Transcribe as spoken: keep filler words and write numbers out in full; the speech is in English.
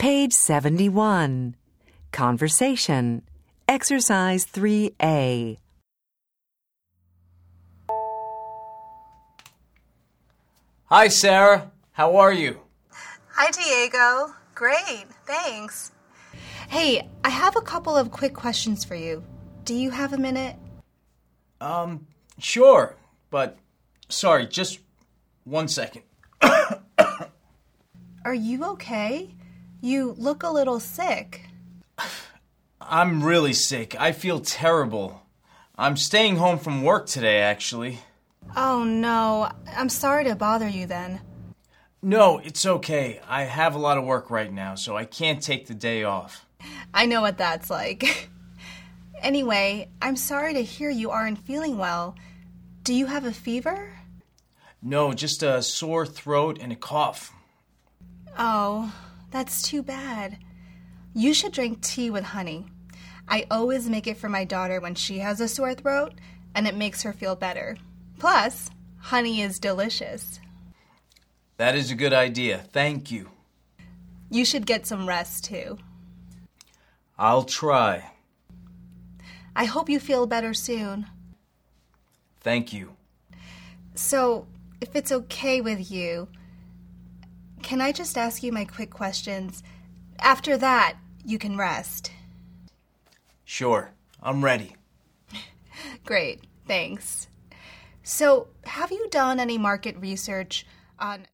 Page seventy-one. Conversation. Exercise three A. Hi, Sarah. How are you? Hi, Diego. Great, thanks. Hey, I have a couple of quick questions for you. Do you have a minute? Um, sure, but sorry, just one second. Are you okay? You look a little sick. I'm really sick. I feel terrible. I'm staying home from work today, actually. Oh, no. I'm sorry to bother you then. No, it's okay. I have a lot of work right now, so I can't take the day off. I know what that's like. Anyway, I'm sorry to hear you aren't feeling well. Do you have a fever? No, just a sore throat and a cough. Oh, that's too bad. You should drink tea with honey. I always make it for my daughter when she has a sore throat, and it makes her feel better. Plus, honey is delicious. That is a good idea. Thank you. You should get some rest, too. I'll try. I hope you feel better soon. Thank you. So, if it's okay with you, can I just ask you my quick questions? After that, you can rest. Sure, I'm ready. Great, thanks. So, have you done any market research on...